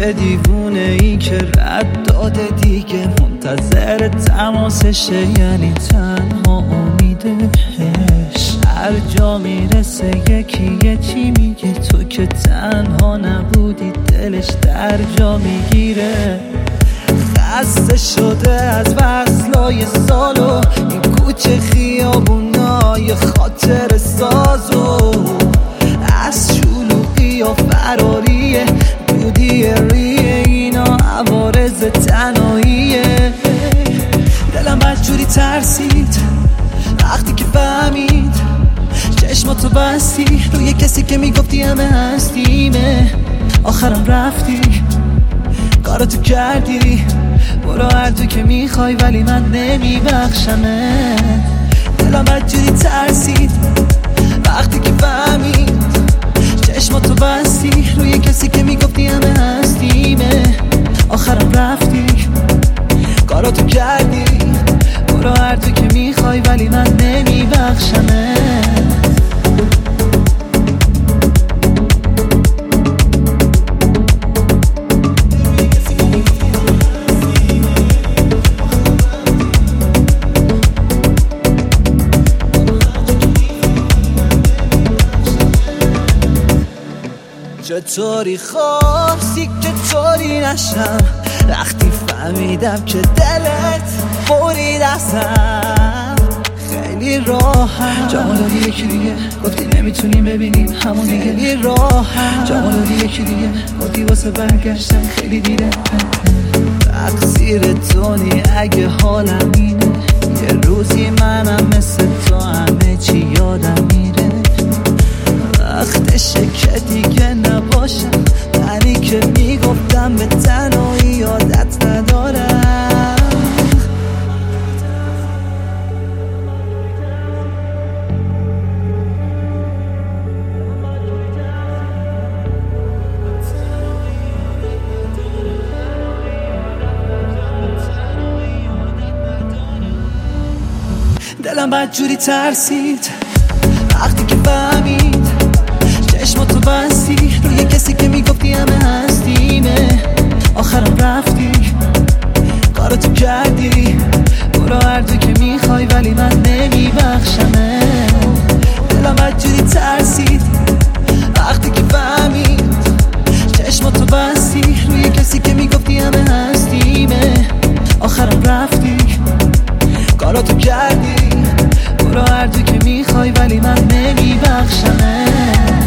یه دیوونه ای که رد داده دیگه، منتظر تماسشه، یعنی تنها امیدش. هر جا میرسه یکی یه چی میگه، تو که تنها نبودی دلش در جا میگیره. خسته شده از وصلای سالو، این کوچه خیابونای خاطر سازو، از شلوغی و فراریه، دودی ریه، اینا عوارض تنهاییه. دلم بدجوری ترسید وقتی که فهمید چشماتو بستی روی کسی که میگفتی همه هستیمه. آخرم رفتی کاراتو کردی، برو هر تو که میخوای ولی من نمیبخشمه. دلم بدجوری ترسید وقتی که فهمید چشماتو بستی روی کسی که میگفتی همه هستیمه. آخرم رفتی کاراتو کردی، برو هر تو که میخوای ولی من نمیبخشمه. چطوری خواستی که طوری نشم وقتی فهمیدم که دلت برید ازم. خیلی راحت جامو دادی یکی دیگه، گفتی نمیتونیم ببینیم همون دیگه. خیلی راحت جامو دادی یکی دیگه، گفتی واسه برگشتن خیلی دیره. تقصیر تو اگه حالم اینه، یه روزی منم مثل تو همه چی یادم میره. وقتشه که دیگه نباشم منی که میگفتم به تنهایی یادت ندارم. دلم بدجوری ترسید وقتی که فهمید چشماتو بستی روی کسی که میگفتی همه هستیمه. آخرم رفتی کاراتو کردی، برو هر تو که میخوای ولی من نمیبخشمه. دلم بدجوری ترسید وقتی که فهمید چشماتو بستی روی کسی که میگفتی همه هستیمه. آخرم رفتی کاراتو کردی، برو هر تو که میخوای ولی من نمیبخشمه.